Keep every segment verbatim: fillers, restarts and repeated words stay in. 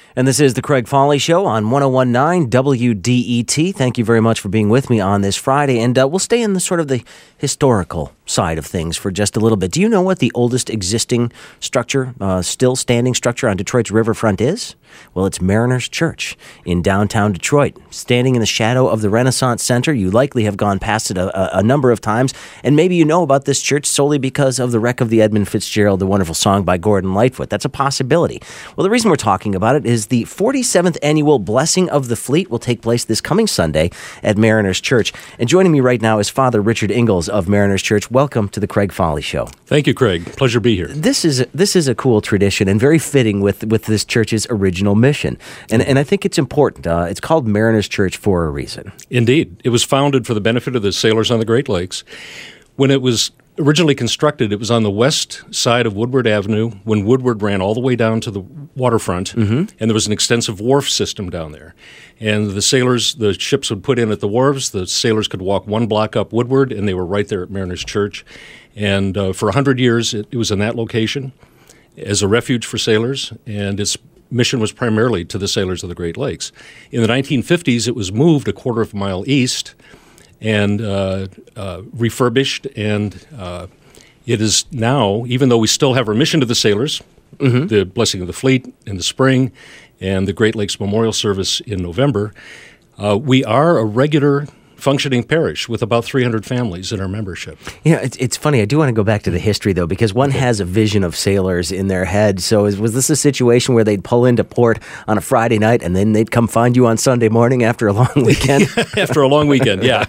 And this is the Craig Foley Show on one oh one point nine W D E T. Thank you very much for being with me on this Friday. And uh, we'll stay in the sort of the historical side of things for just a little bit. Do you know what the oldest existing structure, uh, still standing structure on Detroit's riverfront is? Well, it's Mariners Church in downtown Detroit. Standing in the shadow of the Renaissance Center, you likely have gone past it a, a, a number of times, and maybe you know about this church solely because of the Wreck of the Edmund Fitzgerald, the wonderful song by Gordon Lightfoot. That's a possibility. Well, the reason we're talking about it is the forty-seventh annual Blessing of the Fleet will take place this coming Sunday at Mariners Church. And joining me right now is Father Richard Ingalls of Mariners Church. Welcome to the Craig Foley Show. Thank you, Craig. Pleasure to be here. This is this is a cool tradition and very fitting with, with this church's original mission. And and I think it's important. Uh, it's called Mariners Church for a reason. Indeed. It was founded for the benefit of the sailors on the Great Lakes. When it was originally constructed, it was on the west side of Woodward Avenue when Woodward ran all the way down to the waterfront, mm-hmm. and there was an extensive wharf system down there. And the sailors, the ships would put in at the wharves. The sailors could walk one block up Woodward, and they were right there at Mariners Church. And uh, for one hundred years, it, it was in that location as a refuge for sailors, and its mission was primarily to the sailors of the Great Lakes. In the nineteen fifties, it was moved a quarter of a mile east and uh, uh, refurbished, and uh, it is now, even though we still have our mission to the sailors, mm-hmm. the Blessing of the Fleet in the spring, and the Great Lakes Memorial Service in November, uh, we are a regular functioning parish with about three hundred families in our membership. Yeah, it's, it's funny. I do want to go back to the history, though, because one has a vision of sailors in their head. So is, was this a situation where they'd pull into port on a Friday night and then they'd come find you on Sunday morning after a long weekend? After a long weekend, yeah.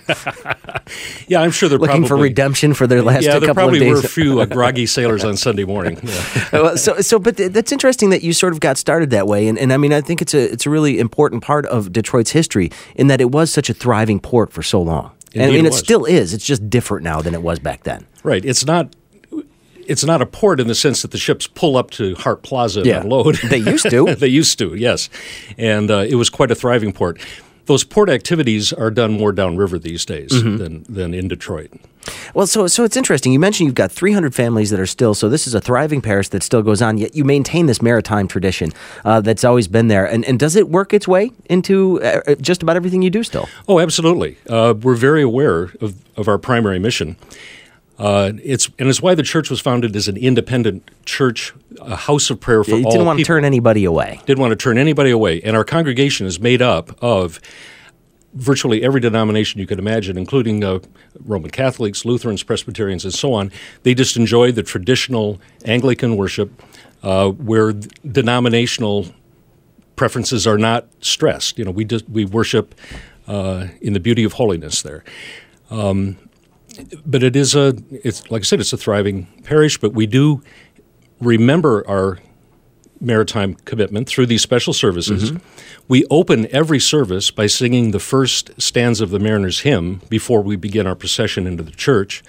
Yeah, I'm sure they're looking probably... for redemption for their last yeah, couple of days. Yeah, there probably were a few uh, groggy sailors on Sunday morning. Yeah. well, so, so, but th- that's interesting that you sort of got started that way. And, and I mean, I think it's a, it's a really important part of Detroit's history in that it was such a thriving port for so long. Indeed, and I mean, it, it still is. It's just different now than it was back then. Right. It's not It's not a port in the sense that the ships pull up to Hart Plaza and yeah. unload. They used to. They used to, yes. And uh, it was quite a thriving port. Those port activities are done more downriver these days mm-hmm. than, than in Detroit. Well, so so it's interesting. You mentioned you've got three hundred families that are still, so this is a thriving parish that still goes on, yet you maintain this maritime tradition uh, that's always been there. And, and does it work its way into uh, just about everything you do still? Oh, absolutely. Uh, we're very aware of, of our primary mission. Uh, it's and it's why the church was founded as an independent church, a house of prayer for all people. Didn't want to turn anybody away. Didn't want to turn anybody away. And our congregation is made up of virtually every denomination you could imagine, including uh, Roman Catholics, Lutherans, Presbyterians, and so on. They just enjoy the traditional Anglican worship uh, where denominational preferences are not stressed. You know, we just, we worship uh, in the beauty of holiness there. Um, but it is a, it's like I said, it's a thriving parish, but we do remember our maritime commitment through these special services. Mm-hmm. We open every service by singing the first stanza of the Mariners Hymn before we begin our procession into the church.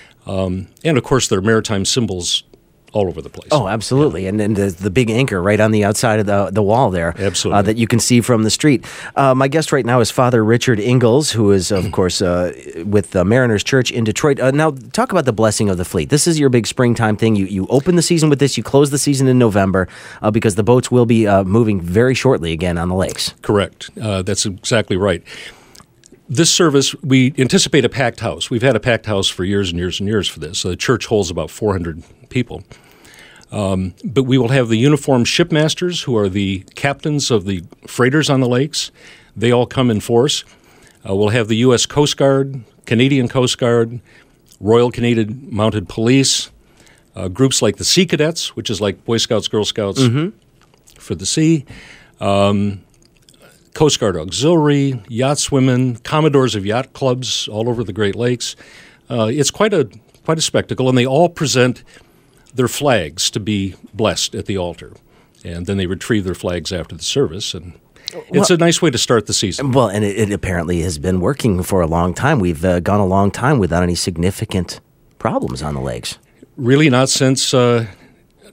Um, and, of course, there are maritime symbols all over the place. Oh, absolutely. Yeah. And then the, the big anchor right on the outside of the, the wall there. Absolutely. Uh, that you can see from the street. Uh, my guest right now is Father Richard Ingalls, who is, of course, uh, with uh, Mariners Church in Detroit. Uh, now, talk about the Blessing of the Fleet. This is your big springtime thing. You you open the season with this. You close the season in November uh, because the boats will be uh, moving very shortly again on the lakes. Correct. Uh, that's exactly right. This service, we anticipate a packed house. We've had a packed house for years and years and years for this. So the church holds about four hundred people. Um, but we will have the uniformed shipmasters, who are the captains of the freighters on the lakes. They all come in force. Uh, we'll have the U S Coast Guard, Canadian Coast Guard, Royal Canadian Mounted Police, uh, groups like the Sea Cadets, which is like Boy Scouts, Girl Scouts mm-hmm. for the sea, um, Coast Guard Auxiliary, yachtswomen, commodores of yacht clubs all over the Great Lakes. Uh, it's quite a quite a spectacle, and they all present their flags to be blessed at the altar. And then they retrieve their flags after the service. And it's well, a nice way to start the season. Well, and it, it apparently has been working for a long time. We've uh, gone a long time without any significant problems on the lakes. Really not since uh,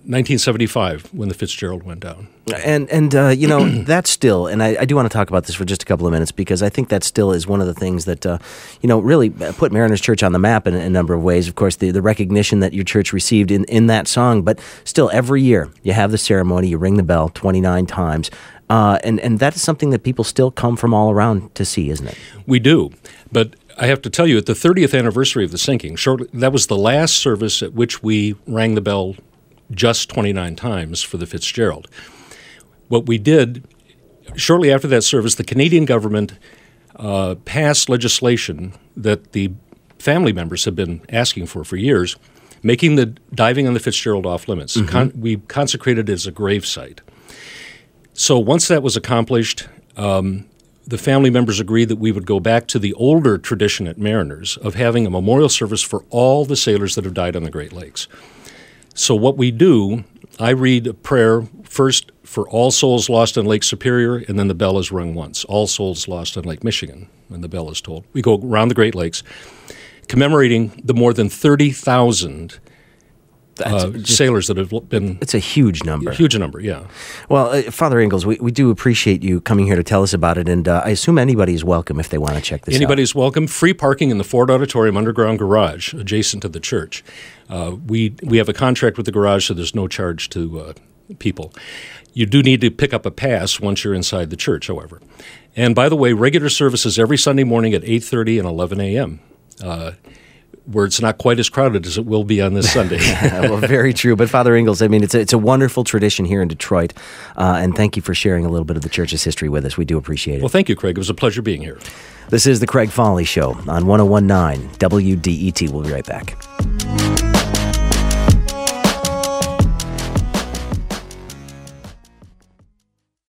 nineteen seventy-five, when the Fitzgerald went down. And, and uh, you know, that's still, and I, I do want to talk about this for just a couple of minutes, because I think that still is one of the things that, uh, you know, really put Mariners Church on the map in a number of ways. Of course, the, the recognition that your church received in, in that song, but still, every year, you have the ceremony, you ring the bell twenty-nine times, uh, and, and that is something that people still come from all around to see, isn't it? We do, but I have to tell you, at the thirtieth anniversary of the sinking, shortly, that was the last service at which we rang the bell just twenty-nine times for the Fitzgerald. What we did, shortly after that service, the Canadian government uh, passed legislation that the family members have been asking for for years, making the diving on the Fitzgerald off limits. Mm-hmm. Con- we consecrated it as a grave site. So once that was accomplished, um, the family members agreed that we would go back to the older tradition at Mariners of having a memorial service for all the sailors that have died on the Great Lakes. So what we do, I read a prayer first for all souls lost on Lake Superior, and then the bell is rung once. All souls lost on Lake Michigan, and the bell is tolled. We go around the Great Lakes, commemorating the more than thirty thousand uh, just, sailors that have been... It's a huge number. A huge number, yeah. Well, uh, Father Ingalls, we, we do appreciate you coming here to tell us about it, and uh, I assume anybody is welcome if they want to check this Anybody's out. welcome. Free parking in the Ford Auditorium underground garage adjacent to the church. Uh, we we have a contract with the garage, so there's no charge to uh, people. You do need to pick up a pass once you're inside the church, however. And by the way, regular services every Sunday morning at eight thirty and eleven a.m., uh, where it's not quite as crowded as it will be on this Sunday. Well, very true. But Father Ingalls, I mean, it's a, it's a wonderful tradition here in Detroit, uh, and thank you for sharing a little bit of the church's history with us. We do appreciate it. Well, thank you, Craig. It was a pleasure being here. This is the Craig Foley Show on one oh one point nine W D E T. We'll be right back.